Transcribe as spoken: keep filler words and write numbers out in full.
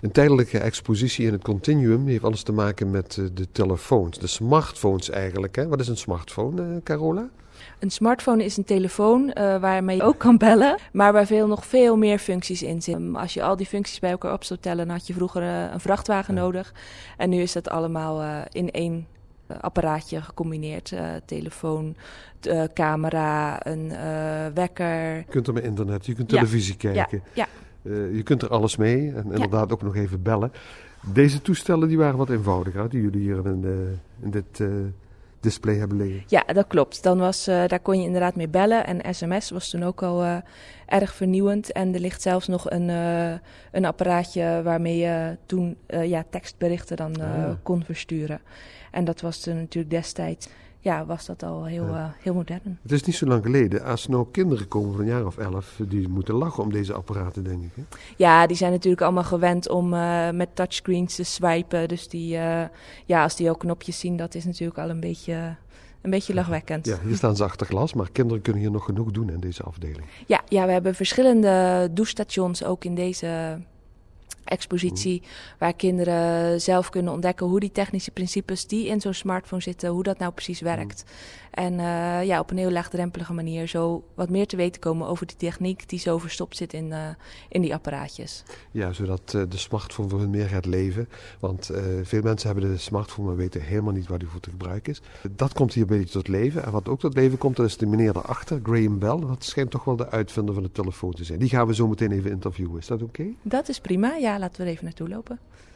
Een tijdelijke expositie in het continuum heeft alles te maken met uh, de telefoons, de smartphones eigenlijk. Hè? Wat is een smartphone, uh, Carola? Een smartphone is een telefoon uh, waarmee je ook kan bellen, maar waar veel, nog veel meer functies in zitten. Als je al die functies bij elkaar op zou tellen, dan had je vroeger uh, een vrachtwagen ja. nodig. En nu is dat allemaal uh, in één uh, apparaatje gecombineerd. Uh, telefoon, t, uh, camera, een uh, wekker. Je kunt er met internet, je kunt televisie ja. kijken. Ja. Ja. Uh, je kunt er alles mee en inderdaad ja. ook nog even bellen. Deze toestellen die waren wat eenvoudiger, die jullie hier in, de, in dit uh, display hebben liggen. Ja, dat klopt. Dan was, uh, daar kon je inderdaad mee bellen en sms was toen ook al uh, erg vernieuwend. En er ligt zelfs nog een, uh, een apparaatje waarmee je toen uh, ja, tekstberichten dan uh, ah. kon versturen. En dat was toen natuurlijk destijds, ja, was dat al heel, ja. uh, heel modern. Het is niet zo lang geleden. Als er nou kinderen komen van een jaar of elf, die moeten lachen om deze apparaten, denk ik. Hè? Ja, die zijn natuurlijk allemaal gewend om uh, met touchscreens te swipen. Dus die, uh, ja, als die ook knopjes zien, dat is natuurlijk al een beetje, een beetje lachwekkend. Ja, hier staan ze achter glas, maar kinderen kunnen hier nog genoeg doen in deze afdeling. Ja, ja, we hebben verschillende douchestations ook in deze expositie, mm. waar kinderen zelf kunnen ontdekken hoe die technische principes die in zo'n smartphone zitten, hoe dat nou precies werkt. Mm. En uh, ja, op een heel laagdrempelige manier zo wat meer te weten komen over die techniek die zo verstopt zit in, uh, in die apparaatjes. Ja, zodat uh, de smartphone voor hun meer gaat leven. Want uh, veel mensen hebben de smartphone, maar weten helemaal niet waar die voor te gebruiken is. Dat komt hier een beetje tot leven. En wat ook tot leven komt, dat is de meneer daarachter, Graham Bell. Dat schijnt toch wel de uitvinder van de telefoon te zijn. Die gaan we zo meteen even interviewen. Is dat oké? Okay? Dat is prima. Ja, laten we er even naartoe lopen.